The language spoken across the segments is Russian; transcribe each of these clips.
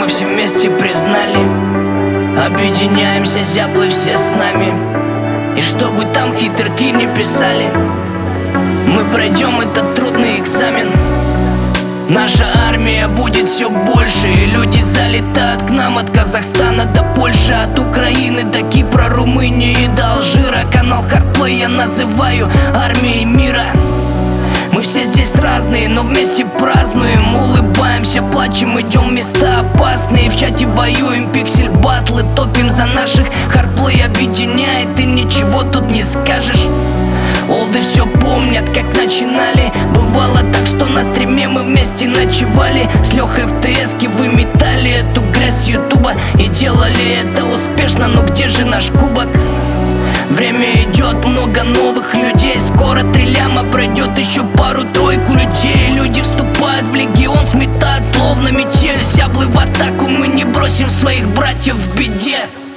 все вместе признали. Объединяемся, зяблы все с нами. И чтобы там хитрки не писали, мы пройдем этот трудный экзамен. Наша армия будет все больше, и люди залетают к нам от Казахстана до Польши, от Украины до Кипра, Румынии и до Алжира. Канал Hardplay я называю армией мира. Мы все здесь разные, но вместе празднуем, улыбаемся, плачем, идем в места опасные. В чате воюем, пиксель-батлы топим за наших. Hardplay объединяет, и ничего тут не скажешь. Олды все помнят, как начинали. Бывало так, что на стриме мы вместе ночевали. С Лехой в ТСке выметали эту грязь с ютуба и делали это успешно. Но где же наш кубок? Время идет, много новых людей. Скоро 3 ляма, пройдет еще пару-тройку людей. Люди вступают в легион, сметают словно метель. Зяблы в атаку, мы не бросим своих братьев в беде.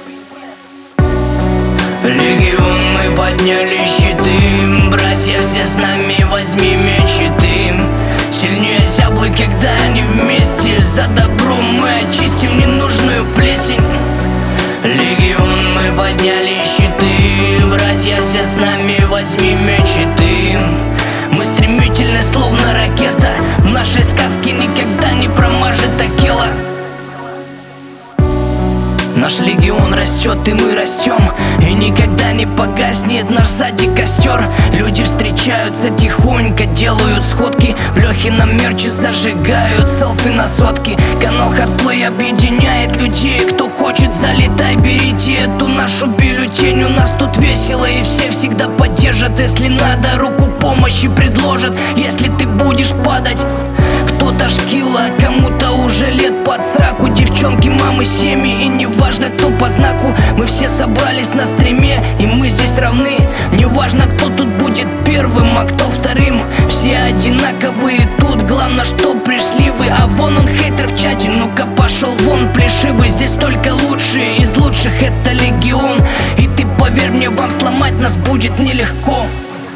Легион, мы подняли щиты, братья все с нами, возьми меч и ты. Сильнее зяблы, когда они вместе. За добро мы очистим ненужную плесень. Легион, мы подняли щиты, братья все с нами, возьми меч и ты. Мы стремительны, словно ракета. В нашей сказке никогда не промажет акела. Наш легион растет, и мы растем, и никогда не погаснет наш сзади костер. Люди встречаются тихонько, делают сходки, в Лехином мерче зажигают селфи на сотки. Канал Hardplay объединяет людей. Кто хочет, залетай, берите эту нашу бюллетень. У нас тут весело, и все всегда поддержат. Если надо, руку помощи предложат. Если ты будешь падать, кто-то шкила, кому-то уже лет под сраку. Девчонки, мамы, семьи, и неважно кто по знаку. Мы все собрались на стриме, и мы здесь равны. Неважно кто тут будет первым, а кто вторым. Все одинаковые тут, главное, что пришли вы. А вон он, хейтер в чате, ну-ка пошел вон, плешивый. Здесь только лучшие из лучших, это легион. И ты поверь мне, вам сломать нас будет нелегко.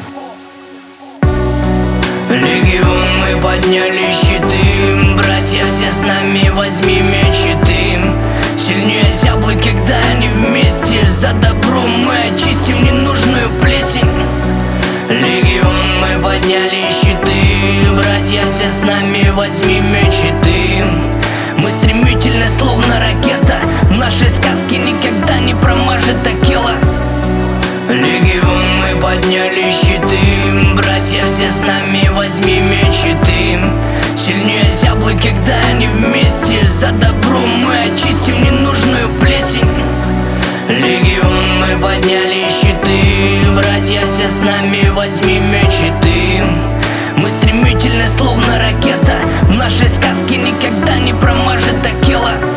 Легион, мы подняли щиты, братья все с нами, возьми меч и ты. Сильнее зяблы, когда они вместе. За добро мы очистим ненужную плесень. Легион, мы подняли щиты, братья все с нами, возьми меч и ты. Мы стремительны, словно ракета. В нашей сказке никогда не промажет акела. Легион, мы подняли щиты, братья все с нами, возьми меч и ты. Сильнее зяблы, когда они вместе. За добро мы очистим ненужную плесень. Легион, мы подняли щиты, братья все с нами, возьми меч и ты. Мы стремительны, словно ракета. В нашей сказке никогда не промажет акела.